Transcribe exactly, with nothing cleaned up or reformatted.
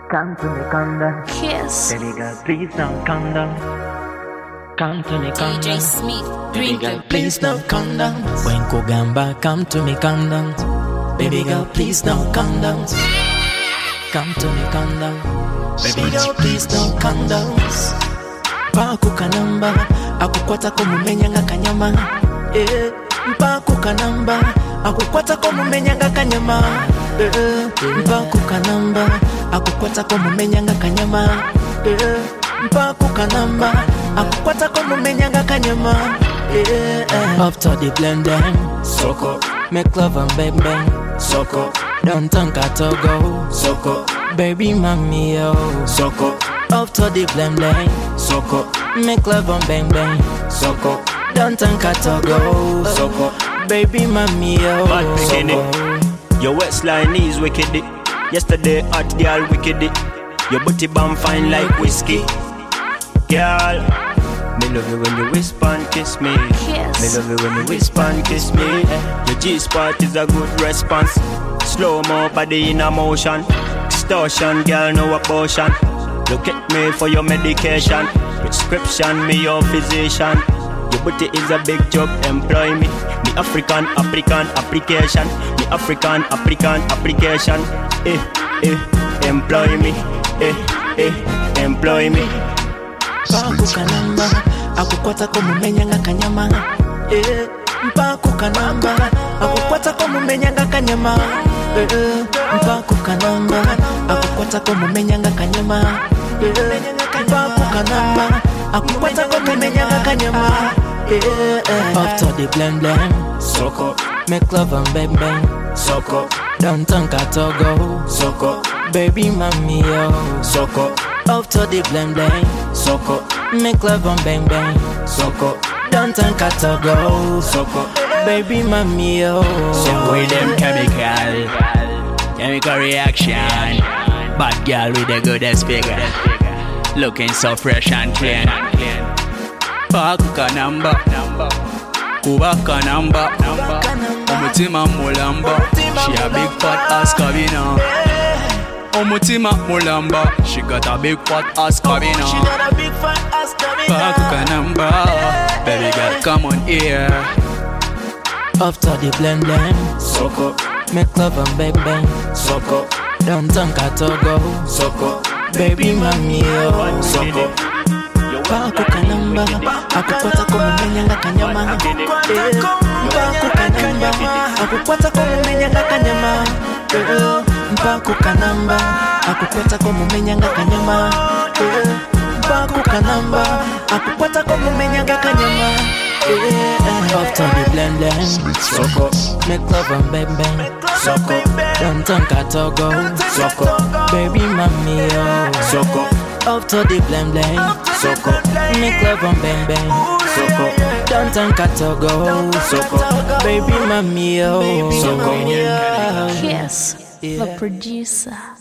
Come to me, come down. Kiss. Baby girl, please don't come down. Come to me, come D J down. Smith, Baby Dream girl, please don't come down. When Kugamba, come to me, come down. Baby girl, please don't come down. Come to me, come down. Baby girl, please don't come down. Mpaku kanamba, akukwata kumumenya nga kanyama. Eh, mpaku kanamba, akukwata kumumenya nga kanyama. Eh, mpaku kanamba, akukwata kumumenya nga kanyama. Eh, mpaku kanamba, akukwata kumumenya nga kanyama. Eh, eh. After the blending, soko, make love and bang bang, soko. Don't think I to go, soko. Baby mommy yo, soko. After the blending, soko, make love and bang bang, soko. Don't think I to go, soko. Baby mommy yo, Bad bikini. Your waistline is wicked. Yesterday hot girl wicked. Your booty bomb fine like whiskey. Girl, me love you when you whisper and kiss me. Kiss. Me love you when you whisper and kiss me. Your G-spot is a good response. Slow mo body in a motion. Extortion, girl, no abortion. Look at me for your medication. Prescription, me your physician. Your booty is a big job, employ me. Me African, African application. Me African, African application. Eh, eh, employ me. Eh, eh, employ me. mpaku kanamba, akukwata kumumenya nga kanyama. Eh, mpaku kanamba, akukwata kumumenya nga kanyama. Eh, mpaku kanamba, akukwata kumumenya nga kanyama. Eh, mpaku kanamba, akukwata kumumenya nga kanyama. Eh, eh. After the blend blend, Soko, make love and bang bang, soko, don't think I to go, soko, baby mommy yo. soko, After the blend blend, soko, make love and bang bang, soko, don't think I to go, soko. baby mommy yo. So with them chemical, chemical reaction. Bad girl with the goodest figure, looking so fresh and clean. Pakuka number, Kubaka number, Omutima mulamba. She a big fat ass cabina. Omutima mulamba. She got a big fat ass cabina. She got a big fat ass Pakuka number, baby girl come on here. After the blend blend, Soko, make love and bang bang, soko, don't think I to go, soko, baby mommy yo. soko. Mpaku kanamba, akukwata kumumenya nga kanyama. Eh, mpaku kanamba, akukwata kumumenya nga kanyama. Eh, mpaku kanamba, akukwata kumumenya nga kanyama. Eh, mpaku kanamba, akukwata kumumenya nga kanyama. Eh, eh. After the blend blend, Soko, make love and bang bang, soko, don't think I to go, soko, baby mommy yo. soko, After the blend blend, soko, make love and bang bang, soko, don't think I to go, soko. baby mommy yo. Soko. Kiss, Yeah. the producer.